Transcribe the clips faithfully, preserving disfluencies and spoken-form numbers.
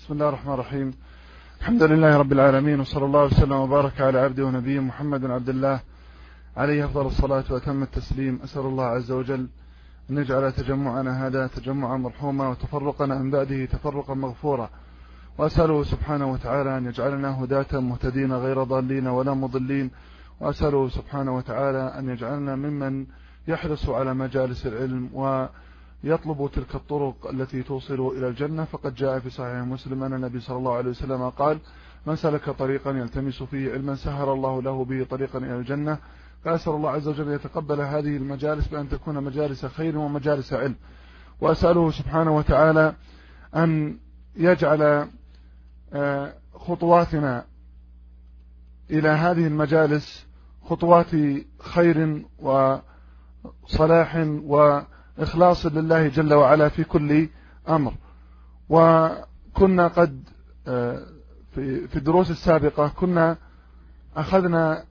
بسم الله الرحمن الرحيم. الحمد لله رب العالمين، وصلى الله وسلم وبارك على عبده ونبيه محمد بن عبد الله عليه أفضل الصلاة وأتم التسليم. أسأل الله عز وجل أن يجعل تجمعنا هذا تجمعا مرحوما وتفرقنا من بعده تفرقا مغفورا، وأسأله سبحانه وتعالى أن يجعلنا هداة مهتدين غير ضالين ولا مضلين، وأسأله سبحانه وتعالى أن يجعلنا ممن يحرص على مجالس العلم ويطلب تلك الطرق التي توصل إلى الجنة. فقد جاء في صحيح مسلم أن النبي صلى الله عليه وسلم قال: من سلك طريقا يلتمس فيه علما سهل الله له به طريقا إلى الجنة. فأسأل الله عز وجل يتقبل هذه المجالس بأن تكون مجالس خير ومجالس علم، وأسأله سبحانه وتعالى أن يجعل خطواتنا إلى هذه المجالس خطوات خير وصلاح وإخلاص لله جل وعلا في كل أمر. وكنا قد في الدروس السابقة كنا أخذنا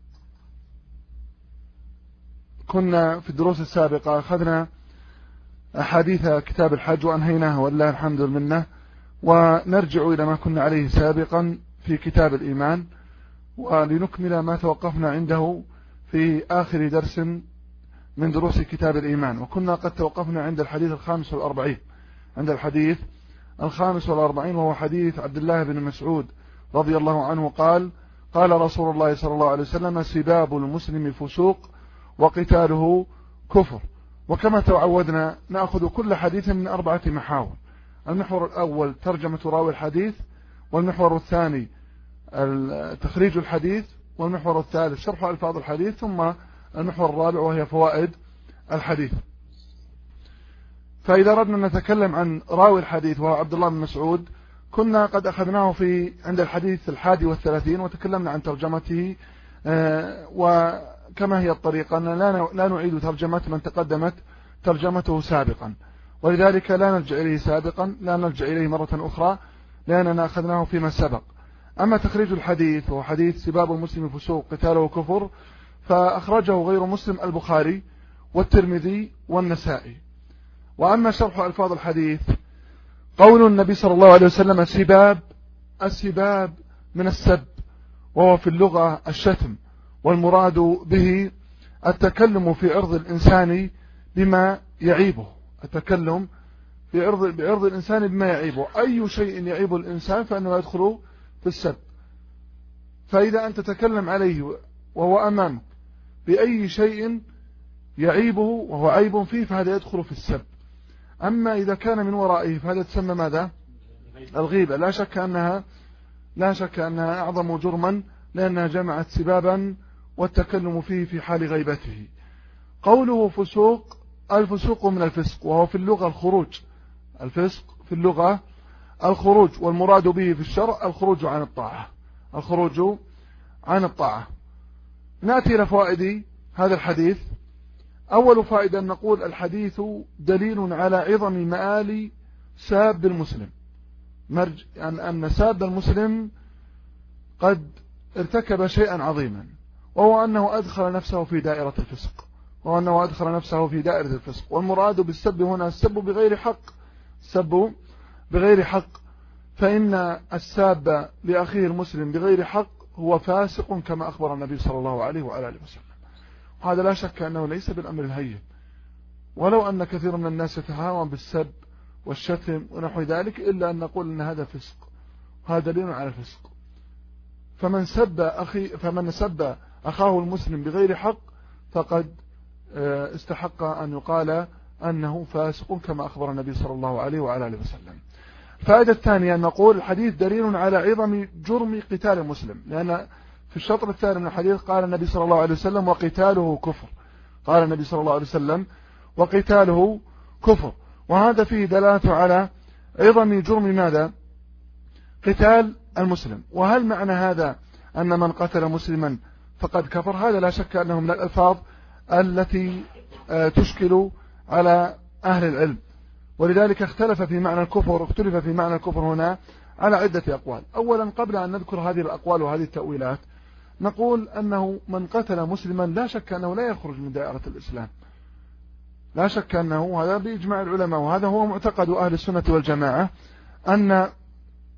كنا في الدروس السابقة أخذنا أحاديث كتاب الحج وأنهيناها والله الحمد لله، ونرجع إلى ما كنا عليه سابقا في كتاب الإيمان ولنكمل ما توقفنا عنده في آخر درس من دروس كتاب الإيمان. وكنا قد توقفنا عند الحديث الخامس والأربعين عند الحديث الخامس والأربعين وهو حديث عبد الله بن مسعود رضي الله عنه قال: قال رسول الله صلى الله عليه وسلم: سباب المسلم فسوق وقتاله كفر. وكما تعودنا نأخذ كل حديث من أربعة محاور: المحور الأول ترجمة راوي الحديث، والمحور الثاني تخريج الحديث، والمحور الثالث شرح ألفاظ الحديث، ثم المحور الرابع وهي فوائد الحديث. فإذا أردنا نتكلم عن راوي الحديث وهو عبد الله بن مسعود كنا قد أخذناه في عند الحديث الحادي والثلاثين وتكلمنا عن ترجمته، وكما هي الطريقة لا نعيد ترجمة من تقدمت ترجمته سابقا، ولذلك لا نرجع إليه سابقا لا نرجع إليه مرة أخرى لأننا أخذناه فيما سبق. أما تخريج الحديث وهو حديث سباب المسلم فسوق قتاله كفر، فأخرجه غير مسلم البخاري والترمذي والنسائي. وأما شرح ألفاظ الحديث قول النبي صلى الله عليه وسلم: سباب، السباب من السب، وهو في اللغة الشتم، والمراد به التكلم في عرض الإنسان بما يعيبه، التكلم في عرض بعرض الإنسان بما يعيبه، أي شيء يعيب الإنسان فإنه يدخل في السب. فإذا أنت تتكلم عليه وهو أمامك بأي شيء يعيبه وهو عيب فيه فهذا يدخل في السب. أما إذا كان من ورائه فهذا تسمى ماذا؟ الغيبة. لا شك أنها لا شك أنها أعظم جرما لأنها جمعت سبابا والتكلم فيه في حال غيبته. قوله فسوق، الفسوق من الفسق، وهو في اللغة الخروج، الفسق في اللغة الخروج، والمراد به في الشرع الخروج عن الطاعة، الخروج عن الطاعة. نأتي إلى فوائد هذا الحديث. أول فائدة نقول: الحديث دليل على عظم مآل ساب المسلم، مرج أن أن ساب المسلم قد ارتكب شيئا عظيما، وهو أنه أدخل نفسه في دائرة الفسق، وهو أنه أدخل نفسه في دائرة الفسق. والمراد بالسب هنا السب بغير حق، السب بغير حق، فإن الساب لأخيه المسلم بغير حق هو فاسق كما أخبر النبي صلى الله عليه وآله وسلم. هذا لا شك أنه ليس بالأمر الهين، ولو أن كثير من الناس يتهاون بالسب والشتم ونحو ذلك، إلا أن نقول أن هذا فسق، هذا دليل على الفسق. فمن سب أخي فمن سب أخاه المسلم بغير حق فقد استحق أن يقال أنه فاسق كما أخبر النبي صلى الله عليه وآله وسلم. الفائدة الثانية أن نقول: الحديث دليل على عظم جرم قتال المسلم، لأن في الشطر الثاني من الحديث قال النبي صلى الله عليه وسلم: وقتاله كفر. قال النبي صلى الله عليه وسلم: وقتاله كفر. وهذا فيه دلالة على عظم جرم ماذا؟ قتال المسلم. وهل معنى هذا أن من قتل مسلما فقد كفر؟ هذا لا شك أنه من الألفاظ التي تشكل على أهل العلم، ولذلك اختلف في معنى الكفر اختلف في معنى الكفر هنا على عدة أقوال. أولا، قبل أن نذكر هذه الأقوال وهذه التأويلات، نقول أنه من قتل مسلما لا شك أنه لا يخرج من دائرة الإسلام، لا شك أنه هذا بإجماع العلماء، وهذا هو معتقد أهل السنة والجماعة، أن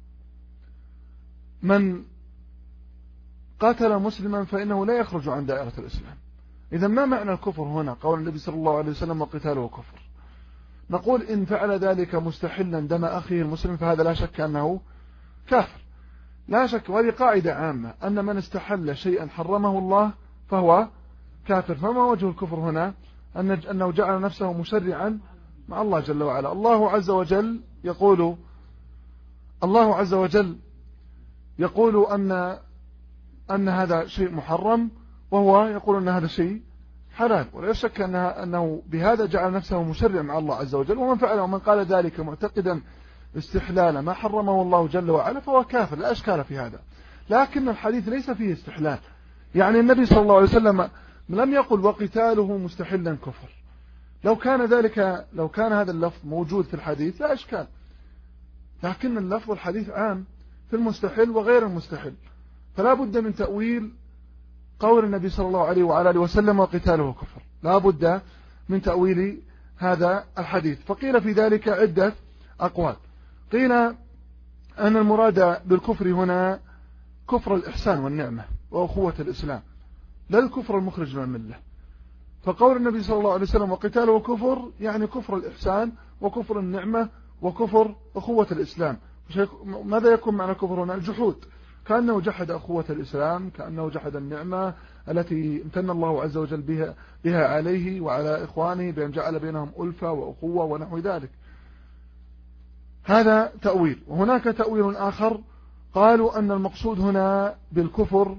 من قاتل مسلما فإنه لا يخرج عن دائرة الإسلام. إذا ما معنى الكفر هنا؟ قول النبي صلى الله عليه وسلم وقتاله كفر. نقول إن فعل ذلك مستحلا دم أخيه المسلم فهذا لا شك أنه كافر، لا شك. وهذه قاعدة عامة أن من استحل شيئا حرمه الله فهو كافر. فما وجه الكفر هنا؟ أنه جعل نفسه مشرعا مع الله جل وعلا. الله عز وجل يقول الله عز وجل يقول أن أن هذا شيء محرم، وهو يقول أن هذا شيء حلال، ولا شك أنه بهذا جعل نفسه مشرع مع الله عز وجل. ومن فعل ومن قال ذلك معتقدا استحلال ما حرمه الله جل وعلا فهو كافر، لا أشكال في هذا. لكن الحديث ليس فيه استحلال، يعني النبي صلى الله عليه وسلم لم يقل وقتاله مستحلا كفر. لو كان ذلك لو كان هذا اللفظ موجود في الحديث لا أشكال، لكن اللفظ الحديث عام في المستحل وغير المستحل، فلا بد من تأويل قول النبي صلى الله عليه وعلى آله وسلم وقتاله كفر، لا بد من تأويل هذا الحديث. فقيل في ذلك عدة أقوال. قيل أن المراد بالكفر هنا كفر الإحسان والنعمة وأخوة الإسلام، لا الكفر المخرج من الملة. فقول النبي صلى الله عليه وسلم وقتاله كفر يعني كفر الإحسان وكفر النعمة وكفر أخوة الإسلام. ماذا يكون معنى كفر هنا؟ الجحود، كأنه جحد أخوة الإسلام، كأنه جحد النعمة التي امتن الله عز وجل بها, بها عليه وعلى إخوانه بأن جعل بينهم ألفة وأخوة ونحو ذلك. هذا تأويل. وهناك تأويل آخر، قالوا أن المقصود هنا بالكفر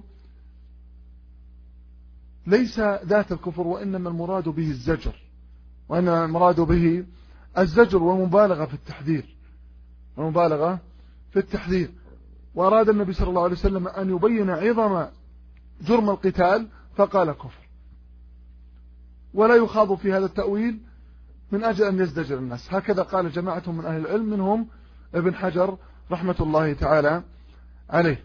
ليس ذات الكفر، وإنما المراد به الزجر، وإنما المراد به الزجر ومبالغة في التحذير ومبالغة في التحذير. وأراد النبي صلى الله عليه وسلم أن يبين عظم جرم القتال فقال كفر، ولا يخاض في هذا التأويل من أجل أن يزدجر الناس. هكذا قال جماعة من أهل العلم، منهم ابن حجر رحمة الله تعالى عليه.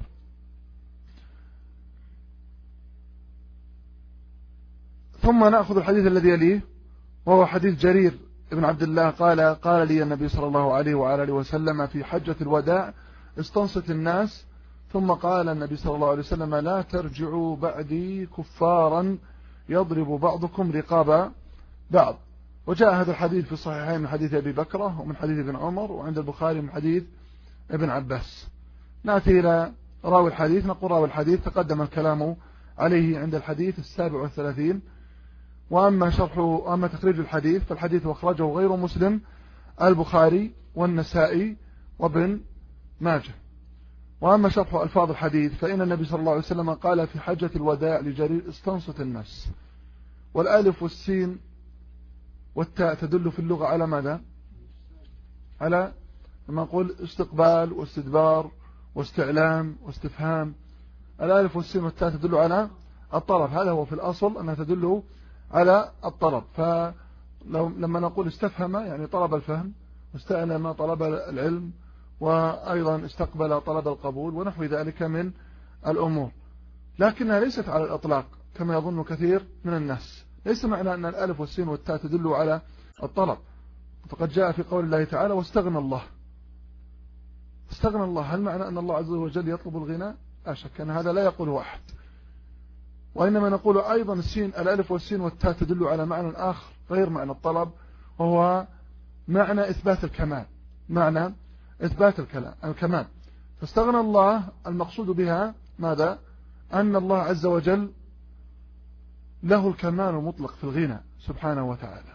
ثم نأخذ الحديث الذي يليه، وهو حديث جرير ابن عبد الله قال قال لي النبي صلى الله عليه وعلى آله وسلم في حجة الوداع استنصت الناس، ثم قال النبي صلى الله عليه وسلم لا ترجعوا بعدي كفارا يضرب بعضكم رقاب بعض. وجاء هذا الحديث في الصحيحين من حديث أبي بكرة ومن حديث ابن عمر، وعند البخاري من حديث ابن عباس. نأتي إلى راوي الحديث. نقول راوي الحديث تقدم الكلام عليه عند الحديث السابع والثلاثين. وأما شرحه أما تخريج الحديث فالحديث أخرجه غير مسلم البخاري والنسائي وابن ماجه. وأما شرح ألفاظ الحديث فإن النبي صلى الله عليه وسلم قال في حجة الوداع لجرير استنصت الناس. والآلف والسين والتاء تدل في اللغة على ماذا؟ على لما نقول استقبال واستدبار واستعلام واستفهام. الآلف والسين والتاء تدل على الطلب، هذا هو في الأصل أنها تدل على الطلب. فلما نقول استفهم يعني طلب الفهم، واستعلم طلب العلم، وأيضا استقبل طلب القبول ونحو ذلك من الأمور. لكنها ليست على الأطلاق كما يظن كثير من الناس. ليس معنى أن الألف والسين والتاء تدل على الطلب، فقد جاء في قول الله تعالى واستغنى الله. استغنى الله، هل معنى أن الله عز وجل يطلب الغنى؟ لا شك أن هذا لا يقوله أحد. وإنما نقول أيضا السين الألف والسين والتاء تدل على معنى آخر غير معنى الطلب، وهو معنى إثبات الكمال، معنى إثبات الكمال. فاستغنى الله المقصود بها ماذا؟ أن الله عز وجل له الكمال المطلق في الغنى سبحانه وتعالى.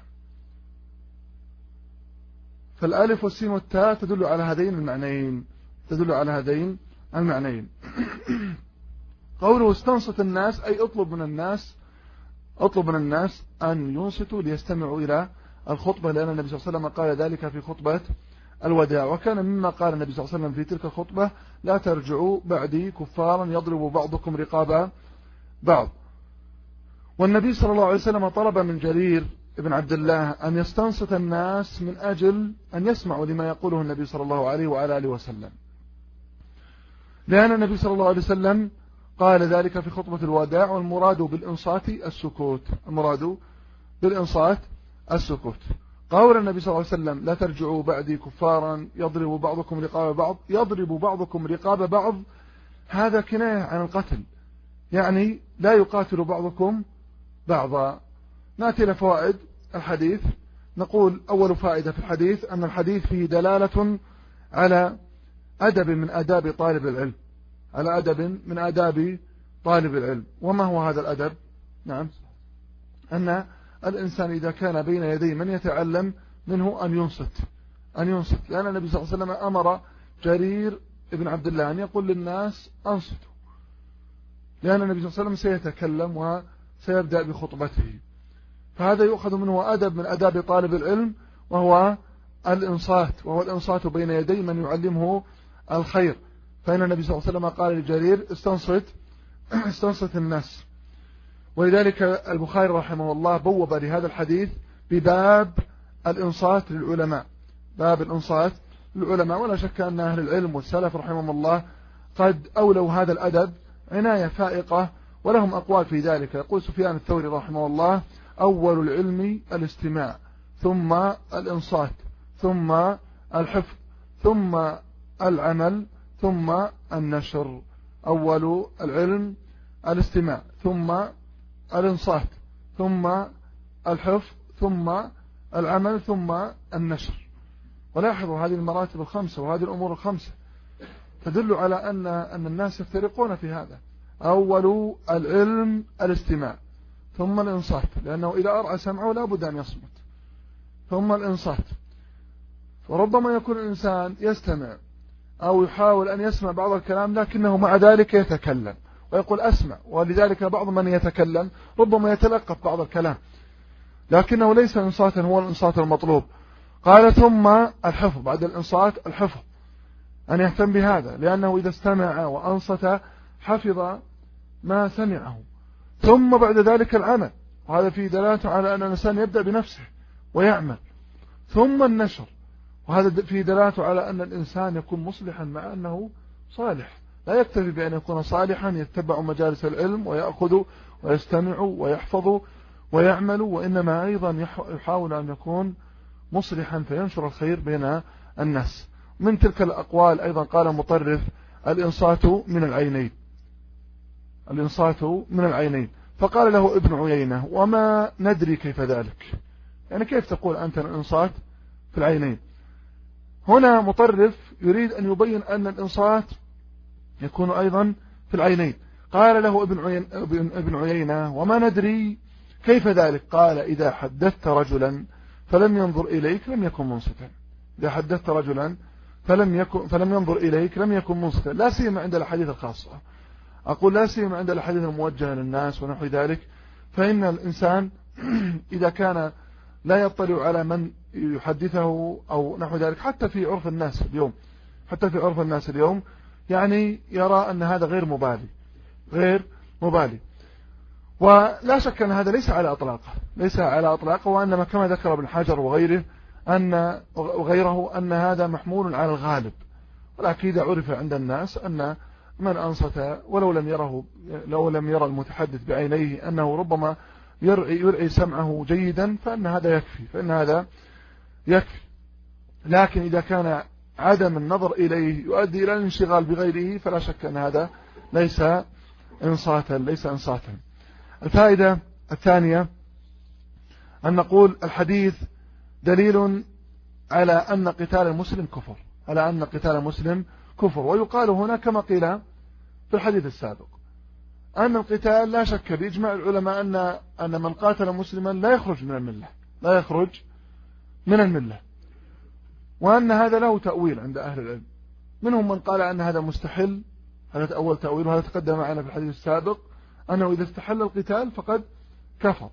فالألف والسين والتاء تدل على هذين المعنيين تدل على هذين المعنيين. قوله استنصت الناس أي اطلب من الناس اطلب من الناس أن ينصتوا ليستمعوا إلى الخطبة، لأن النبي صلى الله عليه وسلم قال ذلك في خطبة الوداع. وكان مما قال النبي صلى الله عليه وسلم في تلك الخطبة لا ترجعوا بعدي كفارا يضرب بعضكم رقاب بعض. والنبي صلى الله عليه وسلم طلب من جرير ابن عبد الله أن يستنصت الناس من أجل أن يسمعوا لما يقوله النبي صلى الله عليه وعلى آله وسلم، لأن النبي صلى الله عليه وسلم قال ذلك في خطبة الوداع. والمراد بالإنصات السكوت المراد بالإنصات السكوت. قول النبي صلى الله عليه وسلم لا ترجعوا بعدي كفارا يضرب بعضكم رقاب بعض، يضرب بعضكم رقاب بعض هذا كناية عن القتل، يعني لا يقاتل بعضكم بعضا. نأتي إلى فوائد الحديث. نقول أول فائدة في الحديث أن الحديث فيه دلالة على أدب من آداب طالب العلم، على أدب من آداب طالب العلم. وما هو هذا الأدب؟ نعم، أن الإنسان إذا كان بين يدي من يتعلم منه أن ينصت، أن ينصت، لأن النبي صلى الله عليه وسلم أمر جرير ابن عبد الله أن يقول للناس أنصتوا، لأن النبي صلى الله عليه وسلم سيتكلم وسيبدأ بخطبته. فهذا يؤخذ منه أدب من أداب طالب العلم، وهو الإنصات، وهو الإنصات بين يدي من يعلمه الخير. فإن النبي صلى الله عليه وسلم قال لجرير استنصت استنصت الناس. ولذلك البخاري رحمه الله بوب لهذا الحديث بباب الإنصات للعلماء، باب الإنصات للعلماء. ولا شك أن أهل العلم والسلف رحمهم الله قد أولوا هذا الأدب عناية فائقة، ولهم أقوال في ذلك. يقول سفيان الثوري رحمه الله: أول العلم الاستماع، ثم الإنصات، ثم الحفظ، ثم العمل، ثم النشر. أول العلم الاستماع، ثم الإنصات، ثم الحفظ، ثم العمل، ثم النشر. ولاحظوا هذه المراتب الخمسة وهذه الأمور الخمسة تدل على أن أن الناس يفترقون في هذا. أول العلم الاستماع، ثم الإنصات، لأنه إذا أرعى سمعه لا بد أن يصمت، ثم الإنصات. وربما يكون الإنسان يستمع أو يحاول أن يسمع بعض الكلام، لكنه مع ذلك يتكلم ويقول أسمع. ولذلك بعض من يتكلم ربما يتلقف بعض الكلام، لكنه ليس إنصاتا هو الإنصات المطلوب. قال ثم الحفظ، بعد الإنصات الحفظ، أن يهتم بهذا، لأنه إذا استمع وأنصت حفظ ما سمعه. ثم بعد ذلك العمل، وهذا فيه دلالة على أن الإنسان يبدأ بنفسه ويعمل. ثم النشر، وهذا فيه دلالة على أن الإنسان يكون مصلحا مع أنه صالح، لا يكتفي بأن يكون صالحا يتبع مجالس العلم ويأخذ ويستمع ويحفظ ويعمل، وإنما أيضا يحاول أن يكون مصلحا فينشر الخير بين الناس. من تلك الأقوال أيضا قال مطرف: الإنصات من العينين، الإنصات من العينين. فقال له ابن عيينة: وما ندري كيف ذلك، يعني كيف تقول أنت الإنصات في العينين؟ هنا مطرف يريد أن يبين أن الإنصات يكون أيضا في العينين. قال له ابن عيينة, ابن عيينة: وما ندري كيف ذلك؟ قال: إذا حدثت رجلا فلم ينظر إليك لم يكن منصتا، إذا حدثت رجلا فلم يكن فلم ينظر إليك لم يكن منصتا. لا سيما عند الحديث الخاصة، أقول لا سيما عند الحديث الموجه للناس ونحو ذلك، فإن الإنسان إذا كان لا يطلع على من يحدثه أو نحو ذلك، حتى في عرف الناس اليوم حتى في عرف الناس اليوم يعني يرى أن هذا غير مبالي غير مبالي ولا شك أن هذا ليس على أطلاقه ليس على أطلاقه وإنما كما ذكر ابن حجر وغيره أن وغيره أن هذا محمول على الغالب. ولكن إذا عرف عند الناس أن من أنصت ولو لم يره لو لم يرى المتحدث بعينيه أنه ربما يرعي, يرعي سمعه جيدا، فإن هذا يكفي فإن هذا يكفي. لكن إذا كان عدم النظر إليه يؤدي إلى الانشغال بغيره فلا شك أن هذا ليس إنصاتا ليس إنصاتا. الفائدة الثانية أن نقول الحديث دليل على أن قتال المسلم كفر على أن قتال المسلم كفر ويقال هنا كما قيل في الحديث السابق أن القتال لا شك بإجماع العلماء أن أن من قاتل مسلما لا يخرج من الملة لا يخرج من الملة وأن هذا له تأويل عند أهل العلم. منهم من قال أن هذا مستحل، هذا أول تأويل وهذا تقدم معنا في الحديث السابق أنه إذا استحل القتال فقد كفر.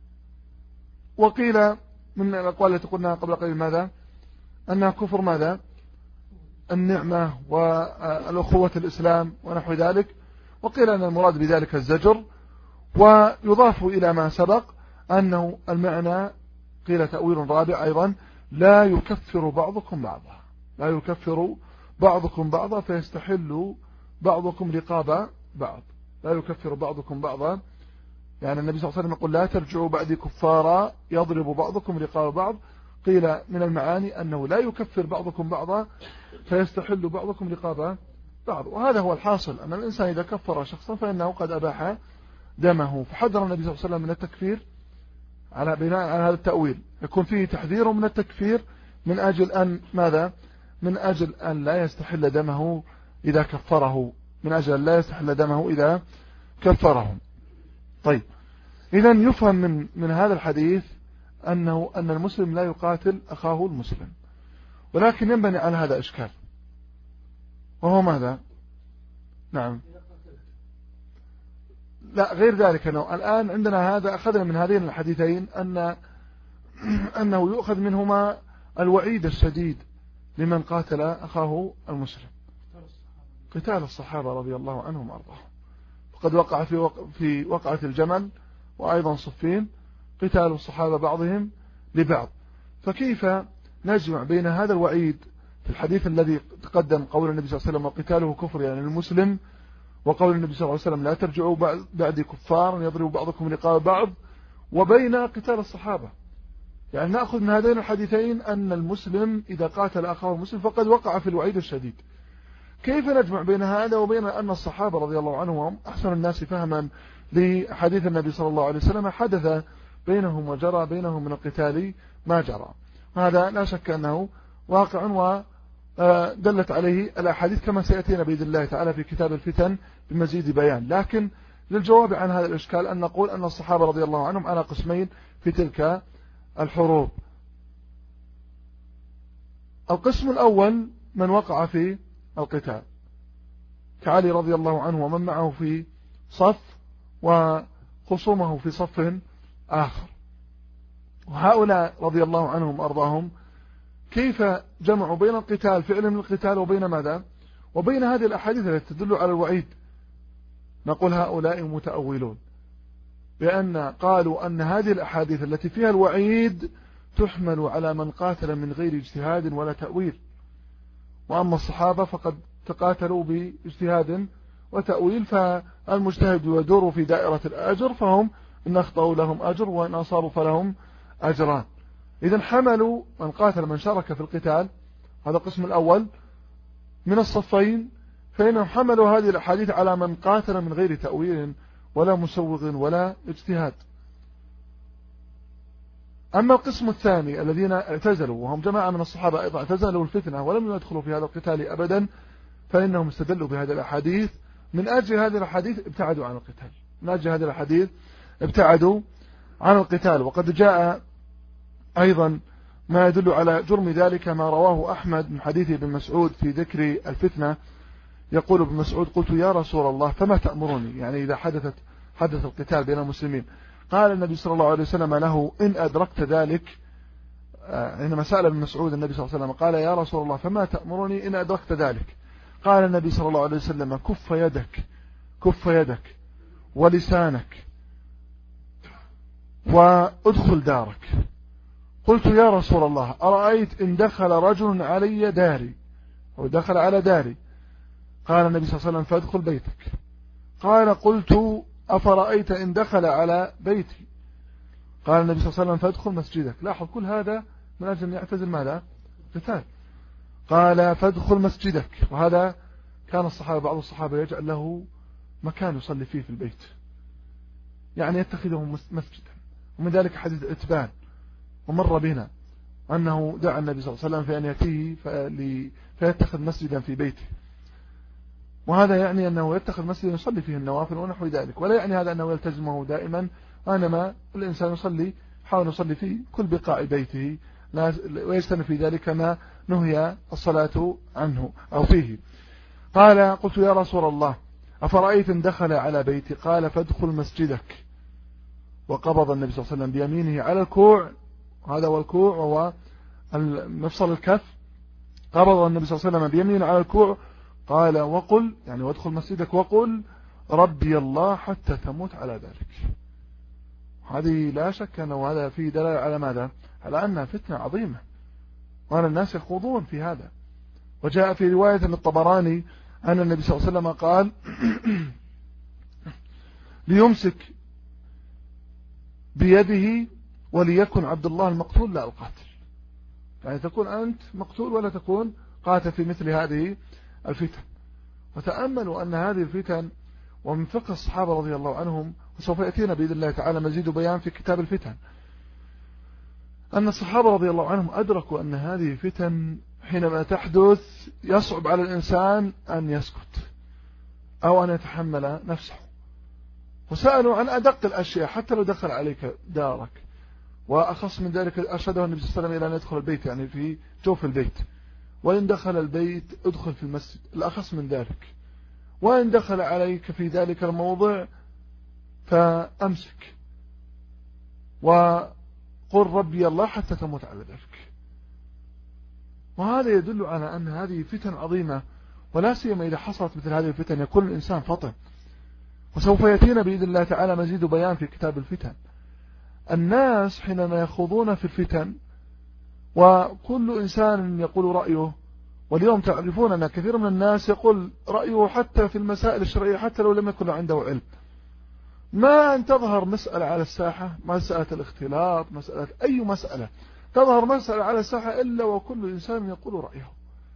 وقيل من الأقوال التي قلناها قبل قليل ماذا؟ أنها كفر ماذا؟ النعمة والأخوة الإسلام ونحو ذلك. وقيل أن المراد بذلك الزجر. ويضاف إلى ما سبق أنه المعنى قيل تأويل رابع أيضا: لا يكفر بعضكم بعضا لا يكفر بعضكم بعضا فيستحل بعضكم رقاب بعض لا يكفر بعضكم بعضا، يعني النبي صلى الله عليه وسلم يقول: لا ترجعوا بعدي كفارا يضرب بعضكم رقاب بعض. قيل من المعاني أنه لا يكفر بعضكم بعضا فيستحل بعضكم رقاب بعض. وهذا هو الحاصل، أن الإنسان إذا كفر شخصا فإنه قد أباح دمه. فحذر النبي صلى الله عليه وسلم من التكفير على بناء على هذا التأويل، يكون فيه تحذير من التكفير من أجل أن ماذا؟ من أجل أن لا يستحل دمه إذا كفره، من أجل أن لا يستحل دمه إذا كفره. طيب، إذن يفهم من من هذا الحديث أنه أن المسلم لا يقاتل أخاه المسلم، ولكن ينبني على هذا إشكال، وهو ماذا؟ نعم، لا غير ذلك، أنه الآن عندنا هذا أخذنا من هذين الحديثين أن أنه يؤخذ منهما الوعيد الشديد لمن قاتل أخاه المسلم، قتال الصحابة رضي الله عنهم وأرضاهم. وقد وقع في وق... في وقعة الجمل وأيضا صفين قتال الصحابة بعضهم لبعض. فكيف نجمع بين هذا الوعيد في الحديث الذي تقدم قول النبي صلى الله عليه وسلم وقتاله كفر يعني المسلم، وقول النبي صلى الله عليه وسلم لا ترجعوا بعد كفار يضرب بعضكم رقاب بعض، وبين قتال الصحابة؟ يعني نأخذ من هذين الحديثين أن المسلم إذا قاتل أخاه المسلم فقد وقع في الوعيد الشديد. كيف نجمع بين هذا وبين أن الصحابة رضي الله عنهم أحسن الناس فهما لحديث النبي صلى الله عليه وسلم حدث بينهم وجرى بينهم من القتال ما جرى؟ هذا لا شك أنه واقع ودلت عليه الأحاديث كما سيأتينا بإذن الله تعالى في كتاب الفتن بمزيد بيان. لكن للجواب عن هذا الإشكال أن نقول أن الصحابة رضي الله عنهم على قسمين في تلك الحروب. القسم الأول من وقع في القتال كعلي رضي الله عنه ومن معه في صف وخصومه في صف آخر، وهؤلاء رضي الله عنهم أرضاهم كيف جمعوا بين القتال فعلا من القتال وبين ماذا؟ وبين هذه الأحاديث التي تدل على الوعيد؟ نقول هؤلاء متأولون، بأن قالوا أن هذه الأحاديث التي فيها الوعيد تحمل على من قاتل من غير اجتهاد ولا تأويل، وأما الصحابة فقد تقاتلوا باجتهاد وتأويل، فالمجتهد يدور في دائرة الأجر، فهم إن أخطأوا لهم أجر وإن أصابوا فلهم أجران. إذن حملوا من قاتل من شارك في القتال، هذا القسم الأول من الصفين، فإنهم حملوا هذه الأحاديث على من قاتل من غير تأويل ولا مسوغ ولا اجتهاد. أما القسم الثاني الذين اعتزلوا، وهم جماعة من الصحابة أيضا اعتزلوا الفتنة ولم يدخلوا في هذا القتال أبدا، فإنهم استدلوا بهذه الأحاديث، من أجل هذه الأحاديث ابتعدوا عن القتال، من أجل هذه الأحاديث ابتعدوا عن القتال. وقد جاء أيضا ما يدل على جرم ذلك ما رواه أحمد من حديث ابن مسعود في ذكر الفتنة، يقول ابن مسعود قلت يا رسول الله فما تأمرني، يعني إذا حدثت حدث القتال بين المسلمين. قال النبي صلى الله عليه وسلم له إن أدركت ذلك، عندما سأل ابن مسعود النبي صلى الله عليه وسلم قال يا رسول الله فما تأمرني إن أدركت ذلك؟ قال النبي صلى الله عليه وسلم كف يدك كف يدك ولسانك وادخل دارك. قلت يا رسول الله أرأيت إن دخل رجل علي داري أو دخل على داري؟ قال النبي صلى الله عليه وسلم فادخل بيتك. قال قلت أفرأيت إن دخل على بيتي؟ قال النبي صلى الله عليه وسلم فادخل مسجدك. لاحظ كل هذا من أجل أن يعتزل ماذا؟ قتال. قال فادخل مسجدك. وهذا كان الصحابة بعض الصحابة يجعل له مكان يصلي فيه في البيت، يعني يتخذه مسجدا. ومن ذلك حديث إتبان ومر بنا أنه دعا النبي صلى الله عليه وسلم في أن يأتيه فيتخذ مسجدا في بيته، وهذا يعني أنه يتخذ مسجدا يصلي فيه النوافل ونحو ذلك، ولا يعني هذا أنه يلتزمه دائما، وإنما الإنسان يصلي حاول يصلي في كل بقاع بيته ويجتنب في ذلك ما نهي الصلاة عنه أو فيه. قال قلت يا رسول الله أفرأيت إن دخل على بيتي؟ قال فادخل مسجدك. وقبض النبي صلى الله عليه وسلم بيمينه على الكوع، هذا هو الكوع وهو مفصل الكف، قبض النبي صلى الله عليه وسلم بيمينه على الكوع. قال وقل، يعني وادخل مسجدك وقل ربي الله حتى تموت على ذلك. هذه لا شك أنه هذا فيه دلالة على ماذا؟ على أنها فتنة عظيمة وأن الناس يخوضون في هذا. وجاء في رواية من الطبراني أن النبي صلى الله عليه وسلم قال ليمسك بيده وليكن عبد الله المقتول لا القاتل، يعني تكون أنت مقتول ولا تكون قاتل في مثل هذه الفتن. وتأملوا أن هذه الفتن ومن فقه الصحابة رضي الله عنهم، وسوف يأتينا بإذن الله تعالى مزيد بيان في كتاب الفتن، أن الصحابة رضي الله عنهم أدركوا أن هذه فتن حينما تحدث يصعب على الإنسان أن يسكت أو أن يتحمل نفسه، وسألوا عن أدق الأشياء حتى لو دخل عليك دارك. وأخص من ذلك أرشده النبي صلى الله عليه وسلم إلى أن يدخل البيت، يعني في جوف البيت، وإن دخل البيت ادخل في المسجد، الأخص من ذلك، وإن دخل عليك في ذلك الموضع فأمسك وقل ربي الله حتى تموت على ذلك. وهذا يدل على أن هذه فتن عظيمة، ولا سيما إذا حصلت مثل هذه الفتن يكون الإنسان فطن. وسوف يأتينا بإذن الله تعالى مزيد بيان في كتاب الفتن. الناس حينما يخوضون في الفتن وكل إنسان يقول رأيه، واليوم تعرفون أن كثير من الناس يقول رأيه حتى في المسائل الشرعية حتى لو لم يكن عنده علم. ما أن تظهر مسألة على الساحة، مسألة الاختلاط، مسألة أي مسألة، تظهر مسألة على الساحة إلا وكل إنسان يقول رأيه،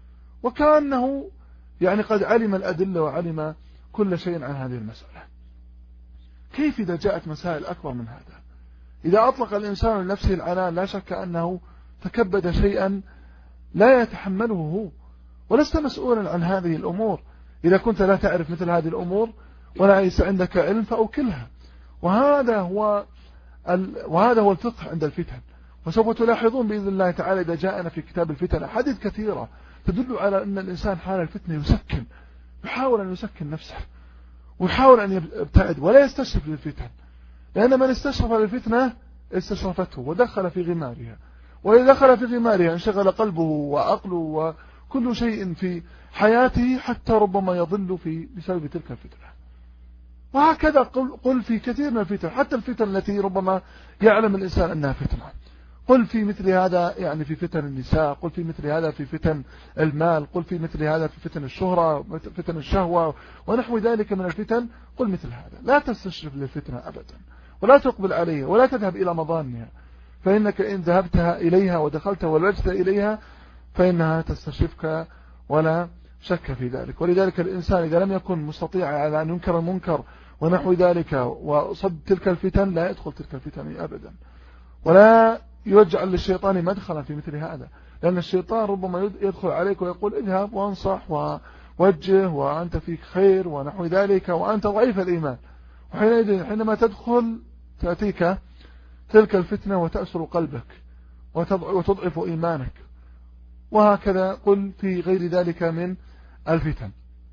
وكأنه يعني قد علم الأدلة وعلم كل شيء عن هذه المسألة. كيف إذا جاءت مسائل أكبر من هذا؟ إذا أطلق الإنسان لنفسه العنان لا شك أنه تكبد شيئا لا يتحمله هو، ولست مسؤولا عن هذه الأمور. إذا كنت لا تعرف مثل هذه الأمور ولا ليس عندك علم فأوكلها. وهذا هو ال... وهذا هو الفقه عند الفتن. وسوف تلاحظون بإذن الله تعالى إذا جاءنا في كتاب الفتن أحاديث كثيرة تدل على أن الإنسان حال الفتنة يسكن، يحاول أن يسكن نفسه ويحاول أن يبتعد ولا يستشرف للفتن، لأن من استشرف للفتنة استشرفته ودخل في غمارها، وإذا دخل في غمارها انشغل قلبه وعقله وكل شيء في حياته حتى ربما يضل في بسبب تلك الفتنة. وهكذا قل, قل في كثير من الفتن، حتى الفتن التي ربما يعلم الإنسان أنها فتنة. قل في مثل هذا يعني في فتن النساء، قل في مثل هذا في فتن المال، قل في مثل هذا في فتن الشهرة، فتن الشهوة ونحو ذلك من الفتن. قل مثل هذا، لا تستشرف للفتنة أبدا ولا تقبل عليها ولا تذهب إلى مظانها، فإنك إن ذهبتها إليها ودخلت ولجت إليها فإنها تستشرفك ولا شك في ذلك. ولذلك الإنسان إذا لم يكن مستطيعا على أن ينكر المنكر ونحو ذلك وصد تلك الفتن لا يدخل تلك الفتن أبدا، ولا يجعل للشيطان مدخلا في مثل هذا، لأن الشيطان ربما يدخل عليك ويقول اذهب وانصح ووجه وأنت فيك خير ونحو ذلك وأنت ضعيف الإيمان، وحينئذ حينما تدخل تأتيك تلك الفتنة وتأسر قلبك وتضعف إيمانك. وهكذا قل في غير ذلك من الفتن.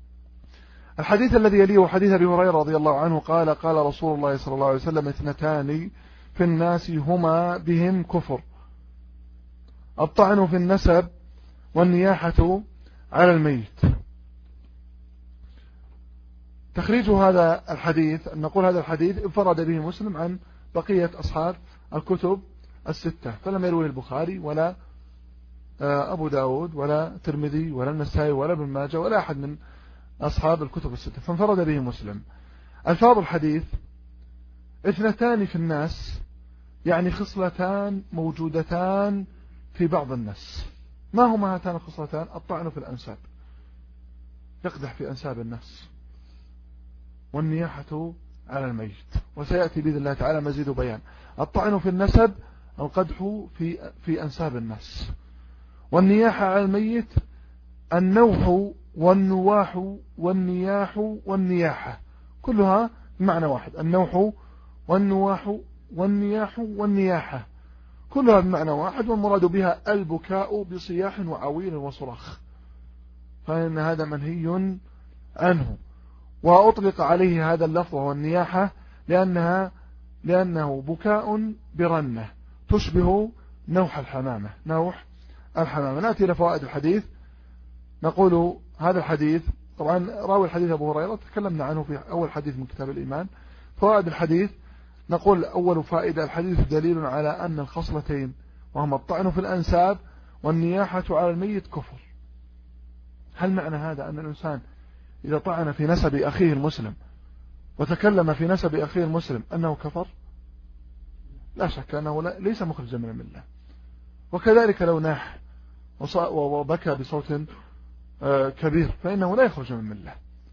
الحديث الذي يليه حديث أبي هريرة رضي الله عنه قال قال رسول الله صلى الله عليه وسلم اثنتان في الناس هما بهم كفر، الطعن في النسب والنياحة على الميت. تخريج هذا الحديث أن نقول هذا الحديث انفرد به مسلم عن بقية أصحاب الكتب الستة، فلم يروه البخاري ولا أبو داود ولا الترمذي ولا النسائي ولا ابن ماجه ولا أحد من أصحاب الكتب الستة، فانفرد به مسلم. ألفاظ الحديث اثنتان في الناس يعني خصلتان موجودتان في بعض الناس. ما هما هاتان الخصلتان؟ الطعن في الأنساب، يقدح في أنساب الناس، والنياحة على الميت، وسيأتي بإذن الله تعالى مزيد بيان. الطعن في النسب القدح في في أنساب الناس، والنياحة على الميت النوح والنواح والنياح والنياحة، كلها بمعنى واحد، النوح والنواح والنياح والنياحة كلها بمعنى واحد، والمراد بها البكاء بصياح وعويل وصراخ، فإن هذا منهي عنه. وأطلق عليه هذا اللفظ والنياحة لأنها لأنه بكاء برنة تشبه نوح الحمامة، نوح الحمامة. نأتي إلى فوائد الحديث. نقول هذا الحديث طبعا راوي الحديث أبو هريرة تكلمنا عنه في أول حديث من كتاب الإيمان. فوائد الحديث نقول أول فائدة الحديث دليل على أن الخصلتين وهما الطعن في الأنساب والنياحة على الميت كفر. هل معنى هذا أن الإنسان إذا طعن في نسب أخيه المسلم وتكلم في نسب أخيه المسلم أنه كفر؟ لا شك أنه ليس مخرجا من الملة. وكذلك لو ناح وبكى بصوت كبير فإنه لا يخرج من الملة.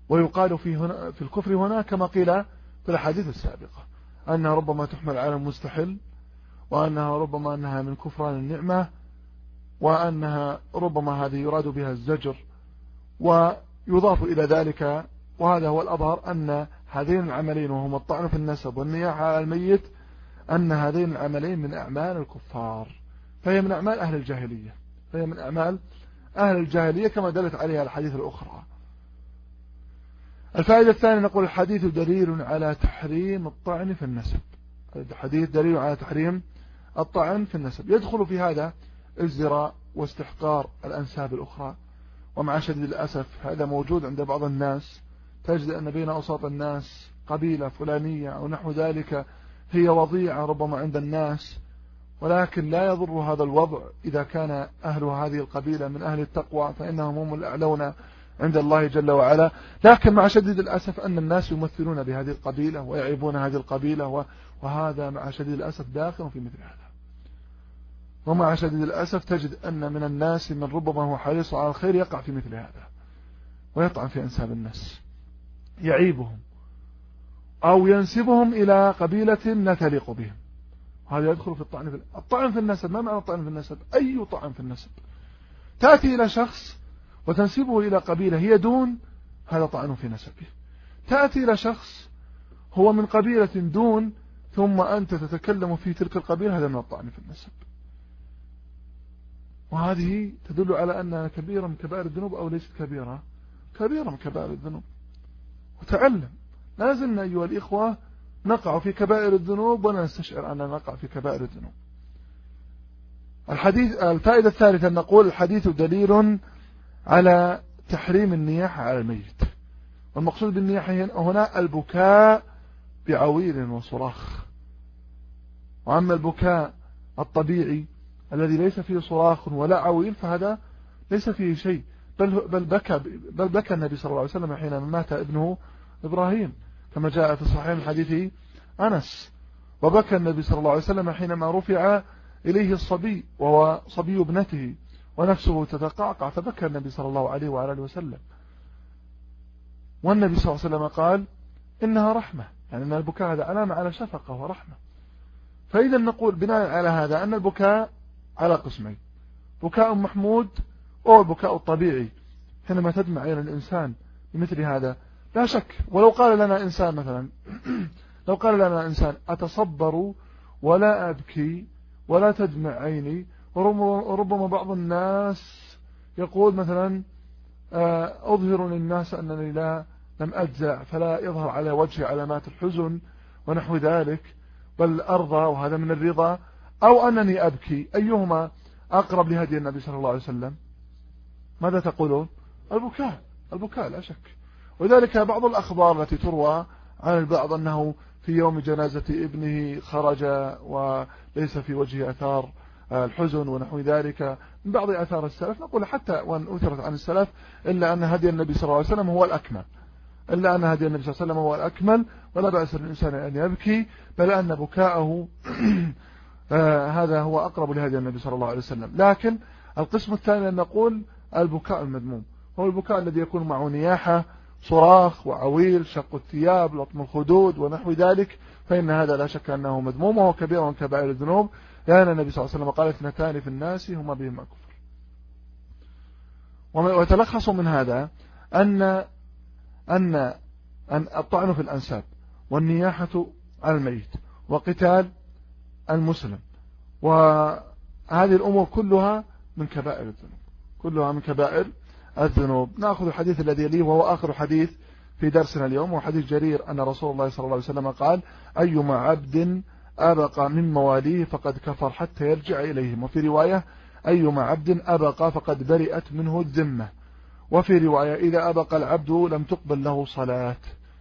ويقال في, هنا في الكفر هنا كما قيل في الحديث السابقة أنها ربما تحمل على المستحل، وأنها ربما أنها من كفران النعمة، وأنها ربما هذه يراد بها الزجر، ويضاف إلى ذلك، وهذا هو الأظهر، أن هذين العملين وهما الطعن في النسب والنياحة على الميت، أن هذين العملين من أعمال الكفار، فهي من أعمال أهل الجاهلية، فهي من أعمال أهل الجاهلية كما دلت عليها الحديث الأخرى. الفائدة الثانية نقول الحديث دليل على تحريم الطعن في النسب. الحديث دليل على تحريم الطعن في النسب. يدخل في هذا ازدراء واستحقار الأنساب الأخرى، ومع شديد الأسف هذا موجود عند بعض الناس. تجد أن بين أوساط الناس قبيلة فلانية أو نحو ذلك هي وضيعة ربما عند الناس، ولكن لا يضر هذا الوضع إذا كان أهل هذه القبيلة من أهل التقوى، فإنهم هم الأعلون عند الله جل وعلا. لكن مع شديد الأسف أن الناس يمثلون بهذه القبيلة ويعيبون هذه القبيلة، وهذا مع شديد الأسف داخل في مثل هذا. ومع شديد الأسف تجد أن من الناس من ربما هو حريص على الخير يقع في مثل هذا، ويطعن في أنساب الناس، يعيبهم أو ينسبهم إلى قبيلة لا تليق بهم. هذا يدخل في الطعن في الطعن في النسب. ما معنى الطعن في النسب؟ أي طعن في النسب؟ تأتي إلى شخص وتنسبه إلى قبيلة هي دون، هذا طعن في نسبه. تأتي إلى شخص هو من قبيلة دون ثم أنت تتكلم في تلك القبيلة، هذا من الطعن في النسب. وهذه تدل على أنها كبيرة من كبائر الذنوب أو ليست كبيرة؟ كبيرة من كبائر الذنوب. وتعلم، لازلنا أيها الإخوة نقع في كبائر الذنوب ولا نستشعر أننا نقع في كبائر الذنوب. الحديث الفائدة الثالثة نقول الحديث دليل على تحريم النياحة على الميت. والمقصود بالنياحة هنا البكاء بعويل وصراخ. وأما البكاء الطبيعي الذي ليس فيه صراخ ولا عويل فهذا ليس فيه شيء، بل, بل, بكى, بل بكى النبي صلى الله عليه وسلم حينما مات ابنه إبراهيم كما جاء في صحيح الحديث أنس. وبكى النبي صلى الله عليه وسلم حينما رفع إليه الصبي وهو صبي ابنته ونفسه تتقعقع، فبكى النبي صلى الله عليه وآله وسلم. والنبي صلى الله عليه وسلم قال إنها رحمة، يعني أن البكاء هذا علامة على شفقة ورحمة. فإذا نقول بناء على هذا أن البكاء على قسمين: بكاء محمود وهو البكاء الطبيعي حينما تدمع عين الإنسان بمثل هذا لا شك. ولو قال لنا إنسان مثلا لو قال لنا إنسان أتصبر ولا أبكي ولا تدمع عيني، وربما بعض الناس يقول مثلا أظهر للناس أنني لا لم أجزع فلا يظهر على وجهي علامات الحزن ونحو ذلك، بل أرضى وهذا من الرضا، أو أنني أبكي، أيهما أقرب لهدي النبي صلى الله عليه وسلم؟ ماذا تقولون؟ البكاء، البكاء لا شك. وذلك بعض الأخبار التي تروى عن البعض أنه في يوم جنازة ابنه خرج وليس في وجهه أثار الحزن ونحو ذلك من بعض أثار السلف، نقول حتى وأن أثرت عن السلف إلا أن هدي النبي صلى الله عليه وسلم هو الأكمل، إلا أن هدي النبي صلى الله عليه وسلم هو الأكمل، ولا بأس للإنسان أن يبكي، بل أن بكاءه هذا هو أقرب لهدي النبي صلى الله عليه وسلم. لكن القسم الثاني أن نقول البكاء المذموم هو البكاء الذي يكون معه نياحة، صراخ وعويل، شق الثياب، لطم الخدود ونحو ذلك، فإن هذا لا شك أنه مذموم وهو كبير من كبائر الذنوب، لأن النبي صلى الله عليه وسلم قال اثنتان في الناس هما بهما كفر. ويتلخص من هذا أن أن أن الطعن في الأنساب والنياحة على الميت وقتال المسلم وهذه الأمور كلها من كبائر الذنوب، كلها من كبائر الذنوب. نأخذ الحديث الذي يليه وهو آخر حديث في درسنا اليوم، وحديث جرير أن رسول الله صلى الله عليه وسلم قال: أيما عبد أبقى من مواليه فقد كفر حتى يرجع إليهم. وفي رواية: أيما عبد أبقى فقد برئت منه الذمة. وفي رواية: إذا أبقى العبد لم تقبل له صلاة.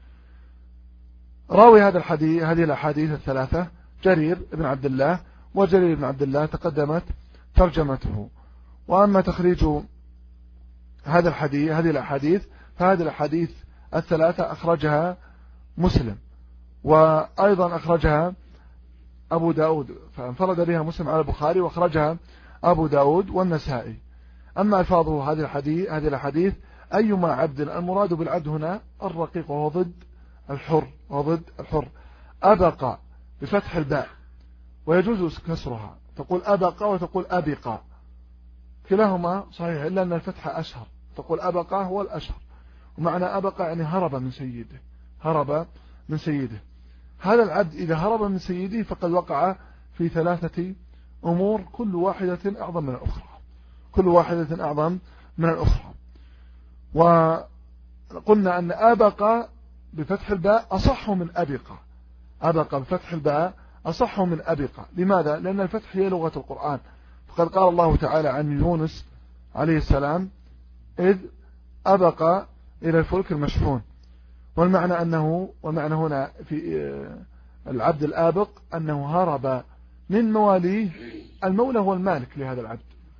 راوي هذا الحديث هذه الأحاديث الثلاثة جرير بن عبد الله، وجرير بن عبد الله تقدمت ترجمته. وأما تخريج هذا الحديث هذه الأحاديث فهذه الأحاديث الثلاثة أخرجها مسلم، وأيضا أخرجها أبو داود، فانفرد بها مسلم على البخاري، وأخرجها أبو داود والنسائي. أما ألفاظه هذه الحديث هذه الحديث أيما عبد، المراد بالعبد هنا الرقيق وهو ضد الحر، وضد الحر. أبقى بفتح الباء ويجوز كسرها، تقول أبقى وتقول أبقى، كلاهما صحيح إلا أن الفتح أشهر، تقول أبقى هو الأشهر. ومعنى أبقى يعني هرب من سيده، هرب من سيده. هذا العبد إذا هرب من سيده فقد وقع في ثلاثة أمور كل واحدة أعظم من الأخرى، كل واحدة أعظم من الأخرى. وقلنا أن أبقى بفتح الباء أصح من أبقى، أبقى بفتح الباء أصح من أبقى. لماذا؟ لأن الفتح هي لغة القرآن، فقد قال الله تعالى عن يونس عليه السلام إذ أبقى إلى الفلك المشحون. والمعنى أنه، والمعنى هنا في العبد الآبق أنه هرب من مواليه، المولى هو المالك لهذا العبد،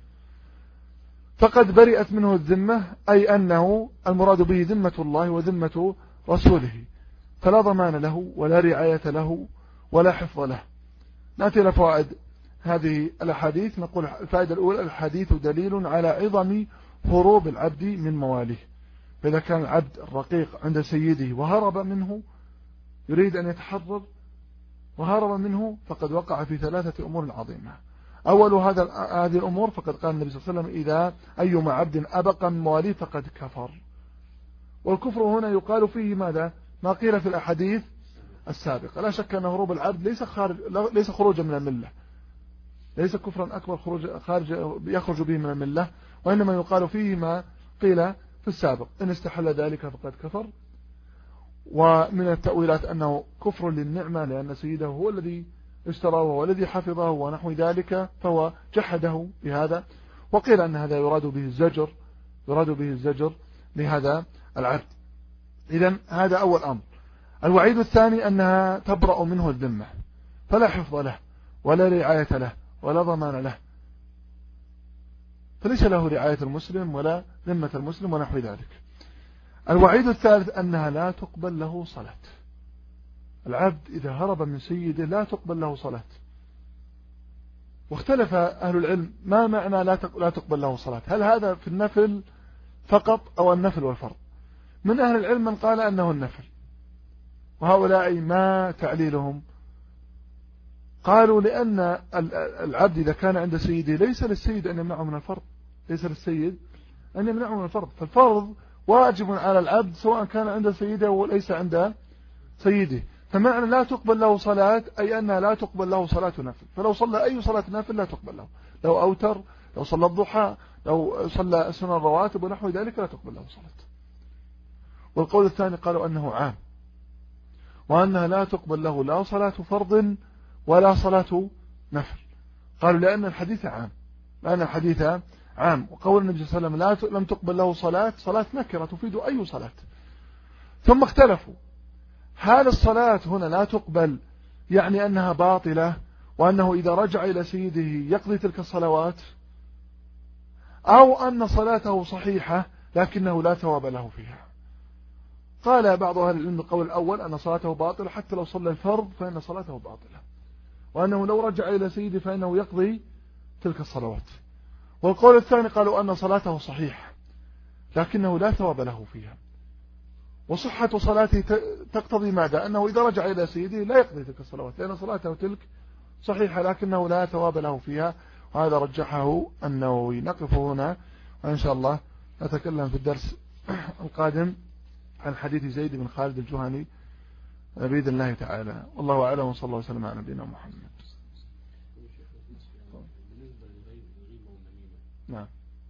فقد برئت منه الذمة، أي أنه المراد به ذمة الله وذمة رسوله، فلا ضمان له ولا رعاية له ولا حفظ له. نأتي إلى فوائد هذه الأحاديث. نقول الفائدة الأولى: الحديث دليل على عظم هروب العبد من مواليه. فإذا كان العبد الرقيق عند سيده وهرب منه، يريد أن يتحرر وهرب منه، فقد وقع في ثلاثة أمور عظيمة. أول هذا هذه الأمور فقد قال النبي صلى الله عليه وسلم: إذا أيما عبد أبقى من مواليه فقد كفر. والكفر هنا يقال فيه ماذا؟ ما قيل في الأحاديث السابقة. لا شك أن هروب العبد ليس خارج، ليس خروجا من الملة، ليس كفرا أكبر خروج خارج يخرج به من الملة، وإنما يقال فيه ما قيل في السابق: إن استحل ذلك فقد كفر. ومن التأويلات أنه كفر للنعمة، لأن سيده هو الذي اشتراه والذي حفظه ونحو ذلك، فهو جحده بهذا. وقيل أن هذا يراد به الزجر، يراد به الزجر لهذا العبد. إذن هذا أول أمر. الوعيد الثاني أنها تبرأ منه الذمة، فلا حفظ له ولا رعاية له ولا ضمان له، فليس له رعاية المسلم ولا ذمة المسلم ونحو ذلك. الوعيد الثالث أنها لا تقبل له صلاة. العبد إذا هرب من سيده لا تقبل له صلاة. واختلف أهل العلم ما معنى لا تقبل له صلاة، هل هذا في النفل فقط أو النفل والفرض؟ من أهل العلم من قال أنه النفل، وهؤلاء ما تعليلهم؟ قالوا لأن العبد إذا كان عند سيده ليس للسيد أن يمنعه من الفرض، ليس للسيد أن يمنعه من الفرض، فالفرض واجب على العبد سواء كان عند سيده وليس عند سيده. فمعنى لا تقبل له صلاة أي أنها لا تقبل له صلاة نفل، فلو صلى أي صلاة نفل لا تقبل له، لو أوتر، لو صلى الضحى، لو صلى سنن الرواتب ونحو ذلك لا تقبل له صلاة. والقول الثاني قالوا أنه عام، وأنها لا تقبل له لا صلاة فرض ولا صلاة نفل. قالوا لأن الحديث عام، لأن الحديث عام. وقول النبي صلى الله عليه وسلم لا لم تقبل له صلاة، صلاة نكرة تفيد أي صلاة. ثم اختلفوا، هل الصلاة هنا لا تقبل يعني أنها باطلة وأنه إذا رجع إلى سيده يقضي تلك الصلوات، أو أن صلاته صحيحة لكنه لا ثواب له فيها؟ قال بعض أهل العلم القول الأول أن صلاته باطلة حتى لو صلى الفرض فإن صلاته باطلة، وأنه لو رجع إلى سيده فإنه يقضي تلك الصلوات. والقول الثاني قالوا أن صلاته صحيحة لكنه لا ثواب له فيها. وصحة صلاته تقتضي ماذا؟ أنه إذا رجع إلى سيده لا يقضي تلك الصلوات، لأن صلاته تلك صحيحة لكنه لا ثواب له فيها. وهذا رجحه النووي. نقف هنا، وإن شاء الله نتكلم في الدرس القادم عن حديث زيد بن خالد الجهني بإذن الله تعالى. والله أعلم، وصلى الله وسلم على نبينا محمد. نعم.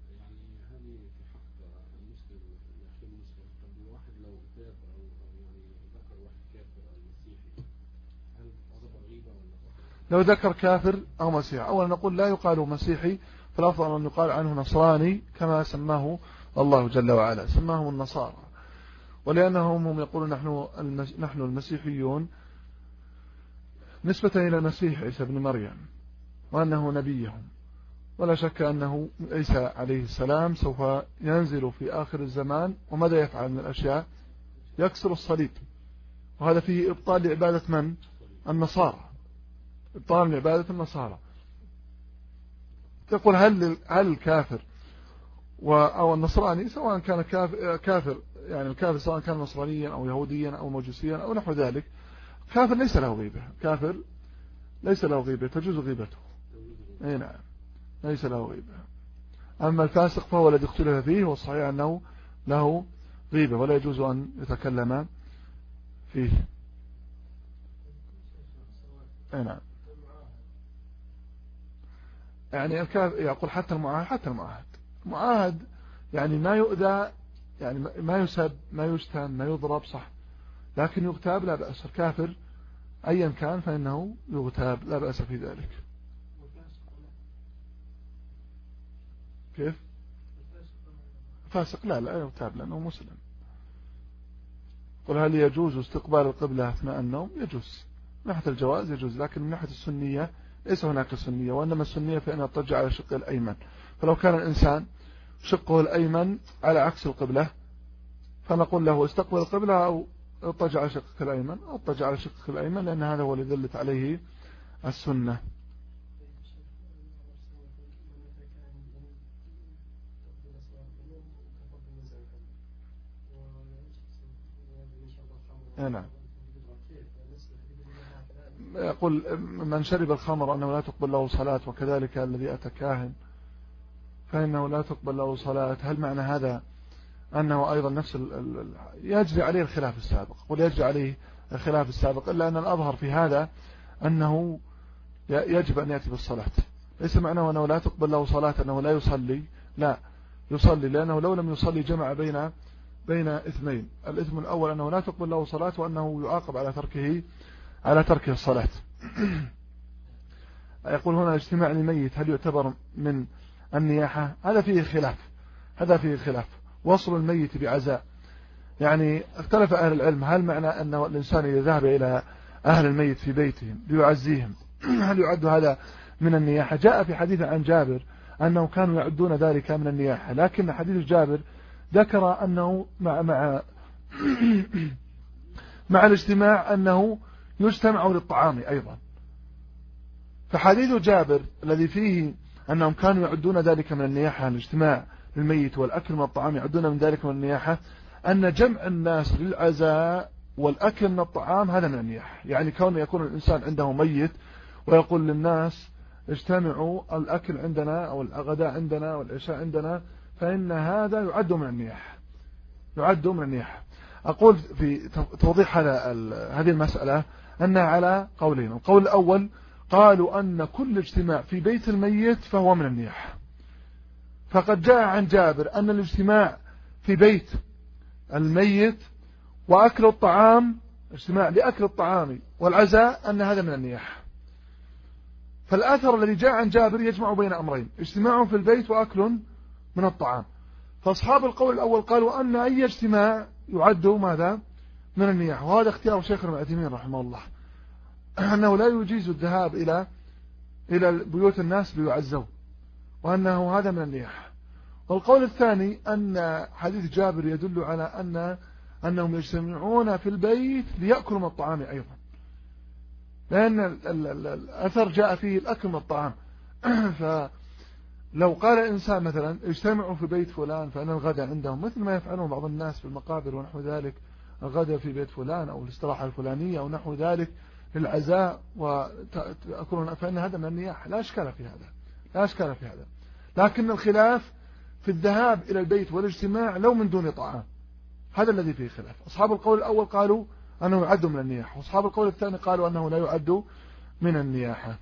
لو ذكر كافر أو مسيحي، أولا نقول لا يقال مسيحي، فالأفضل أن يقال عنه نصراني كما سماه الله جل وعلا، سماهم النصارى، ولأنهم هم يقولون نحن نحن المسيحيون نسبة إلى المسيح عيسى بن مريم وأنه نبيهم. ولا شك أنه عيسى عليه السلام سوف ينزل في آخر الزمان، وماذا يفعل من الأشياء؟ يكسر الصليب، وهذا فيه إبطال لعبادة من؟ النصارى، إبطال لعبادة النصارى. تقول هل هل الكافر أو النصراني سواء كان كافر، يعني الكافر سواء كان نصرانيا أو يهوديا أو مجوسيا أو نحو ذلك، كافر ليس له غيبة، كافر ليس له غيبة تجوز غيبته. أي نعم ليس له غيبة. أما الفاسق فهو الذي اختلف فيه، والصحيح أنه له غيبة ولا يجوز أن يتكلم فيه. أي نعم. يعني يقول حتى المعاهد، حتى المعاهد معاهد يعني ما يؤذى، يعني ما يسب ما يشتم ما يضرب، صح، لكن يغتاب لا بأس. الكافر أيا كان فإنه يغتاب لا بأس في ذلك. كيف؟ فاسق لا لا يغتاب لأنه مسلم. قل هل يجوز استقبال القبلة أثناء النوم؟ يجوز من ناحية الجواز يجوز، لكن من ناحية السنية ليس هناك سنية، وإنما السنية فإنها تضطجع على شقه الأيمن. فلو كان الإنسان شقه الأيمن على عكس القبلة فنقول له استقبل القبلة أو اضطجع على شقك الأيمن، اضطجع على شقك الأيمن، لأن هذا هو الذي دلت عليه السنة. نعم. يقول من شرب الخمر أنه لا تقبل له صلاة، وكذلك الذي أتى كاهن فإنه لا تقبل له صلاة. هل معنى هذا أنه أيضا نفس ال... ال... يجري عليه الخلاف السابق؟ قل يجري عليه الخلاف السابق، إلا أن الأظهر في هذا أنه يجب أن يأتي بالصلاة. ليس معناه أنه لا تقبل له صلاة أنه لا يصلي، لا يصلي، لأنه لو لم يصلي جمع بين بين اثمين. الإثم الأول أنه لا تقبل له صلاة، وأنه يعاقب على تركه على تركه الصلاة. يقول هنا اجتماع الميت هل يعتبر من النياحة؟ هذا فيه خلاف، هذا فيه خلاف. وصل الميت بعزاء، يعني اختلف أهل العلم هل معنى أنه الإنسان إذا ذهب إلى أهل الميت في بيتهم ليعزيهم هل يعد هذا من النياحة؟ جاء في حديث عن جابر أنه كانوا يعدون ذلك من النياحة، لكن حديث جابر ذكر أنه مع مع مع الاجتماع أنه يجتمع للطعام أيضا. فحديث جابر الذي فيه أنهم كانوا يعدون ذلك من النياحة، الاجتماع للميت والأكل من الطعام يعدون من ذلك من النياحة، أن جمع الناس للعزاء والأكل من الطعام هذا من النياحة. يعني كون يكون الإنسان عنده ميت ويقول للناس اجتمعوا الأكل عندنا أو الغداء عندنا والعشاء عندنا، فإن هذا يعد من النياحة، يعد من النياحة. أقول في توضيح هذا هذه المسألة أنها على قولين. القول الأول قالوا أن كل اجتماع في بيت الميت فهو من النياحة، فقد جاء عن جابر أن الاجتماع في بيت الميت وأكل الطعام، اجتماع لأكل الطعام والعزاء، أن هذا من النياحة. فالآثر الذي جاء عن جابر يجمع بين أمرين، اجتماع في البيت وأكل من الطعام. فأصحاب القول الأول قالوا أن أي اجتماع يعد ماذا من النياحة، وهذا اختيار شيخ العثيمين رحمه الله، أنه لا يجيز الذهاب إلى إلى بيوت الناس ليعزوا، وأنه هذا من النياحة. والقول الثاني أن حديث جابر يدل على أن أنهم يجتمعون في البيت ليأكلوا من الطعام أيضا، لأن الأثر جاء فيه الأكل من الطعام. فلو قال إنسان مثلا اجتمعوا في بيت فلان فإن الغداء عندهم، مثل ما يفعلون بعض الناس في المقابر ونحو ذلك، الغداء في بيت فلان أو الاستراحة الفلانية أو نحو ذلك للعزاء وتأكلون، فإن هذا من النياحة، لا أشكال في هذا، لا أشكال في هذا. لكن الخلاف في الذهاب إلى البيت والاجتماع لو من دون طعام، هذا الذي فيه خلاف. أصحاب القول الأول قالوا أنه يعد من النياحة، وأصحاب القول الثاني قالوا أنه لا يعد من النياحة.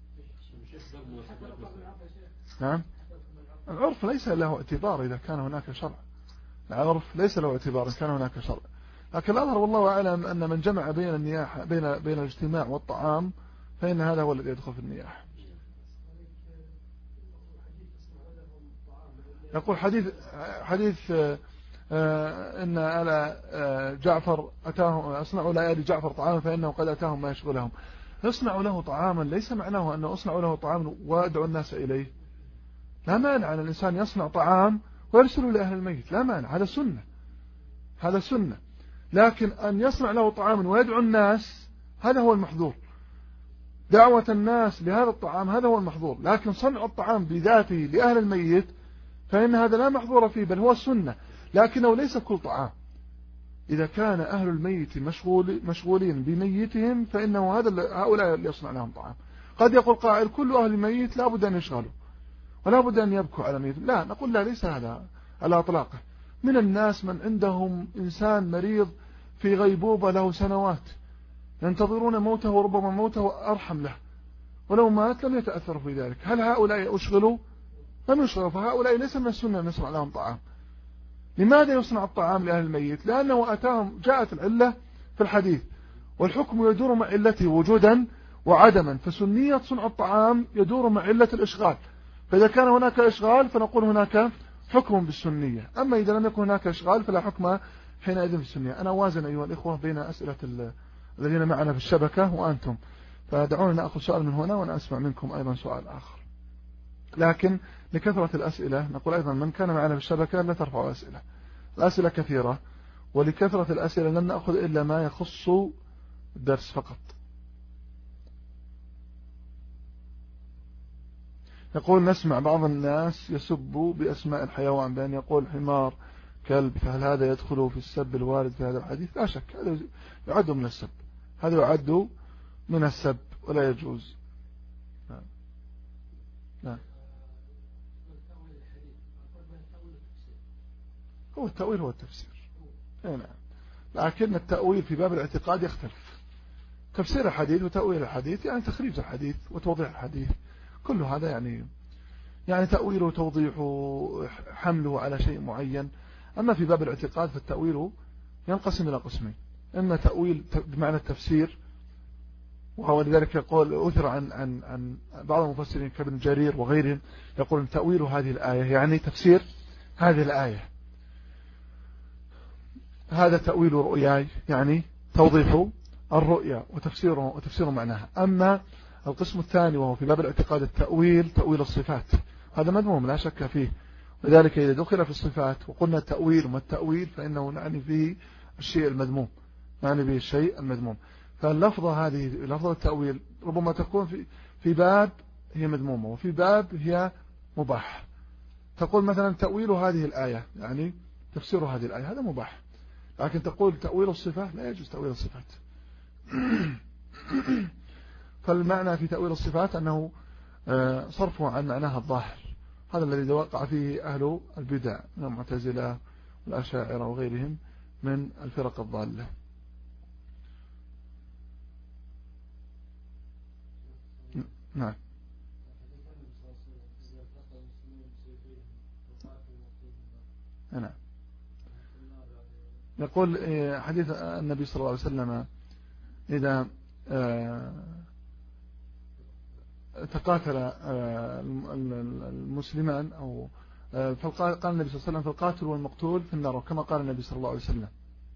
نعم. العرف ليس له اعتبار إذا كان هناك شرع، العرف ليس له اعتبار إذا كان هناك شرع. لكن الأظهر والله أعلم أن من جمع بين النياحة بين بين الاجتماع والطعام فإن هذا هو الذي يدخل في النياحة. يقول حديث حديث آه إن على آه جعفر أتاهم أصنعوا لآل جعفر طعاما فإنه قد أتاهم ما يشغلهم. يصنع له طعاما ليس معناه أنه أصنع له طعاما وأدعو الناس إليه، لا مانع أن الإنسان يصنع طعام ويرسله لأهل الميت، لا مانع، هذا سنة، هذا سنة. لكن أن يصنع له طعاما ويدعو الناس هذا هو المحظور، دعوة الناس لهذا الطعام هذا هو المحظور. لكن صنع الطعام بذاته لأهل الميت فإن هذا لا محظور فيه بل هو السنة، لكنه ليس كل طعام. إذا كان أهل الميت مشغول مشغولين بميتهم فإنه هذا هؤلاء اللي يصنع لهم طعام. قد يقول قائل كل أهل الميت لا بد أن يشغلوا ولا بد أن يبكوا على ميت، لا، نقول لا، ليس هذا على أطلاقه. من الناس من عندهم إنسان مريض في غيبوبة له سنوات ينتظرون موته وربما موته أرحم له، ولو مات لم يتأثروا في ذلك. هل هؤلاء أشغلوا؟ لم يشغلوا، فهؤلاء ليس من السنة أن يصنع لهم طعام. لماذا يصنع الطعام لأهل الميت؟ لأنه أتاهم جاءت العلة في الحديث، والحكم يدور مع علته وجودا وعدما، فسنية صنع الطعام يدور مع علة الإشغال. فإذا كان هناك إشغال فنقول هناك حكم بالسنية، أما إذا لم يكن هناك إشغال فلا حكم حينئذ في السنية. أنا وازن أيها الإخوة بين أسئلة الذين معنا في الشبكة وأنتم، فدعونا نأخذ سؤال من هنا وأنا أسمع منكم أيضا سؤال آخر. لكن لكثرة الأسئلة نقول أيضا من كان معنا في الشبكة لا ترفعوا أسئلة، الأسئلة كثيرة، ولكثرة الأسئلة لن نأخذ إلا ما يخص الدرس فقط. يقول نسمع بعض الناس يسب بأسماء الحيوان بأن يقول حمار كلب، فهل هذا يدخل في السب الوارد في هذا الحديث؟ لا شك هذا يعد من السب، هذا يعد من السب ولا يجوز. لا. لا. هو التأويل هو التفسير، نعم، لكن التأويل في باب الاعتقاد يختلف. تفسير الحديث وتأويل الحديث يعني تخريج الحديث وتوضيح الحديث، كل هذا يعني يعني تأويله وتوضيحه حمله على شيء معين. أما في باب الاعتقاد فالتأويل ينقسم إلى قسمين، إما تأويل بمعنى التفسير، وهو لذلك يقول أثر عن عن عن بعض المفسرين كابن جرير وغيرهم يقول تأويل هذه الآية يعني تفسير هذه الآية، هذا تأويل رؤياي يعني توضيح الرؤيا وتفسيره وتفسير معناها. أما القسم الثاني وهو في باب الاعتقاد التأويل تأويل الصفات، هذا مذموم لا شك فيه، وذلك إذا دخل في الصفات وقلنا التأويل وما التأويل فإنه نعني فيه الشيء المذموم، نعني به الشيء المذموم. فاللفظة هذه لفظة التأويل ربما تكون في في باب هي مذمومة وفي باب هي مباح. تقول مثلا تأويل هذه الآية يعني تفسير هذه الآية، هذا مباح، لكن تقول تأويل الصفة لا يجوز تأويل الصفات. فالمعنى في تأويل الصفات أنه صرفه عن معناها الظاهر، هذا الذي وقع فيه أهل البدع من المعتزلة والأشاعرة وغيرهم من الفرق الضالة. نعم. نعم. يقول حديث النبي صلى الله عليه وسلم إذا تقاتل المسلمان أو قال النبي صلى الله عليه وسلم فالقاتل والمقتول في النار، كما قال النبي صلى الله عليه وسلم.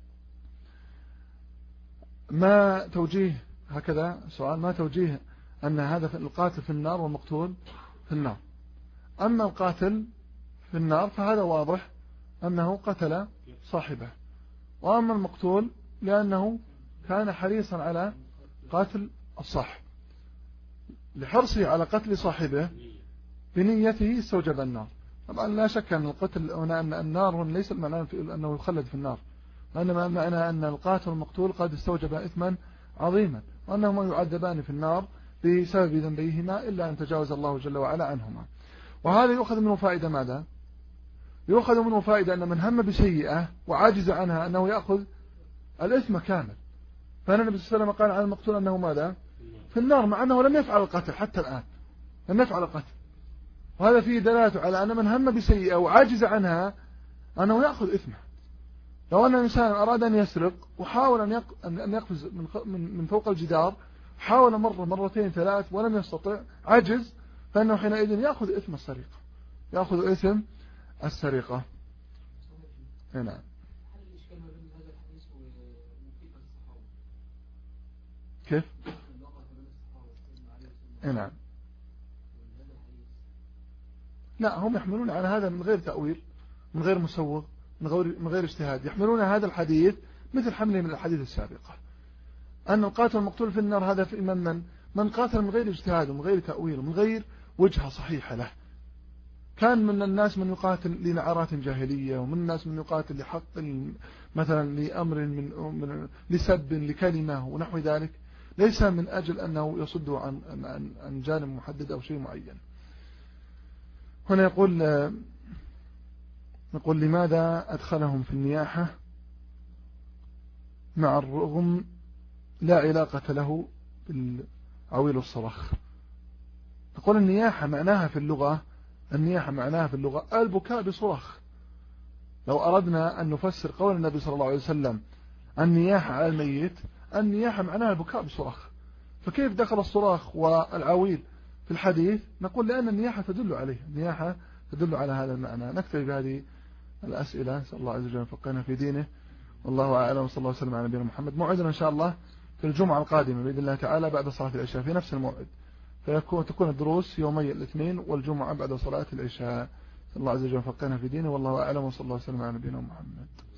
ما توجيه هكذا سؤال ما توجيه أن هذا القاتل في النار والمقتول في النار؟ أما القاتل في النار فهذا واضح أنه قتل صاحبه، وأما المقتول لأنه كان حريصا على قتل الصاحب، لحرصه على قتل صاحبه بنيته استوجب النار. طبعا لا شك أن القتل هنا أن النار ليس المعنى أنه يخلد في النار، وإنما معنى أن القاتل والمقتول قد استوجب إثما عظيما، وأنهما يعذبان في النار بسبب ذنبيهما إلا أن تجاوز الله جل وعلا عنهما. وهذا يؤخذ منه فائدة ماذا؟ يؤخذ منه فائدة أن من هم بسيئة وعاجز عنها أنه يأخذ الإثم كامل. فأنا النبي صلى الله عليه وسلم قال عن المقتول أنه ماذا؟ في النار، مع أنه لم يفعل القتل حتى الآن، لم يفعل القتل. وهذا فيه دلالة على أن من هم بسيئة وعاجز عنها أنه يأخذ إثمه. لو أن الإنسان أراد أن يسرق وحاول أن يقفز من فوق الجدار، حاول مرة مرتين ثلاث ولم يستطع، عجز، فإنه حينئذ يأخذ إثم السرقة، يأخذ إثم السرقة. نعم. كيف؟ نعم. لا، هم يحملون على هذا من غير تأويل، من غير مسوغ، من غير من غير اجتهاد، يحملون هذا الحديث مثل حمله من الحديث السابقة أن القاتل المقتول في النار هذا في من من من قاتل من غير اجتهاد ومن غير تأويل ومن غير وجهة صحيحة له، كان من الناس من يقاتل لنعرات جاهلية، ومن الناس من يقاتل لحق مثلا لأمر من, من لسب لكلمة ونحو ذلك، ليس من أجل أنه يصد عن, عن, عن جانب محدد أو شيء معين. هنا يقول نقول لماذا أدخلهم في النياحة مع الرغم لا علاقة له بالعويل الصرخ. نقول النياحة معناها في اللغة النياحة معناها في اللغة البكاء بصرخ. لو أردنا أن نفسر قول النبي صلى الله عليه وسلم النياحة على الميت، النياحة معناها البكاء بصرخ، فكيف دخل الصراخ والعويل في الحديث؟ نقول لأن النياحة تدل عليه، النياحة تدل على هذا المعنى. نكتفي بهذه الأسئلة، نسأل الله عز وجل يفقهنا في دينه، والله أعلم، وصلى الله وسلم على نبينا محمد. موعدنا إن شاء الله في الجمعة القادمة بإذن الله تعالى بعد صلاة العشاء في نفس الموعد، فيكون تكون الدروس يومي الاثنين والجمعة بعد صلاة العشاء. الله عز وجل يفقهنا في دينه، والله أعلم، وصلى الله وسلم على نبينا محمد.